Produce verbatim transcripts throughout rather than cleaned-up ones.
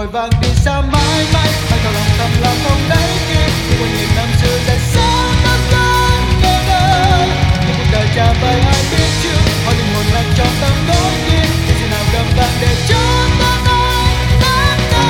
vội vàng đi xa mãi mãi, mang theo lòng thầm là không đáy kia. Nhưng qua nghìn năm xưa lại sao ta vẫn ngây ngơ. Nhưng cuộc đời cha vậy ai biết chưa, hỏi linh hồn lặng trong tâm tối kia. Thì gì nào cầm vàng để cho ta nói tan tan.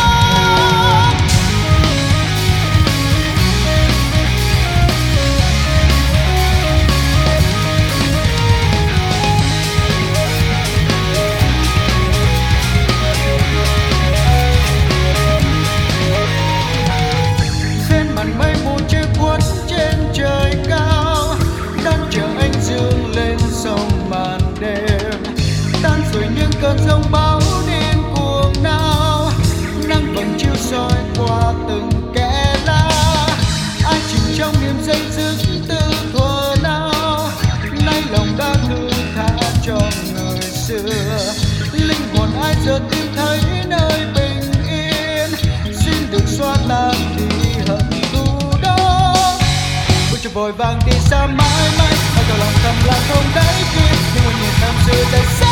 Màn mây mù che khuất trên trời cao, đón chờ anh dương lên sông màn đêm. Tan rồi những cơn giông bão điên cuồng nào, nắng vầng chiếu soi qua từng kẽ lá. Ai chìm trong niềm say dứt từ thuở nào, nay lòng đã thư tha cho người xưa. Linh hồn ai giờ tìm thấy nơi bình yên, xin được xóa tan đi hận cho vội vàng đi xa mãi mãi, mang theo lòng thầm là không đáy kia. Nhưng mà nhìn năm xưa lại xa.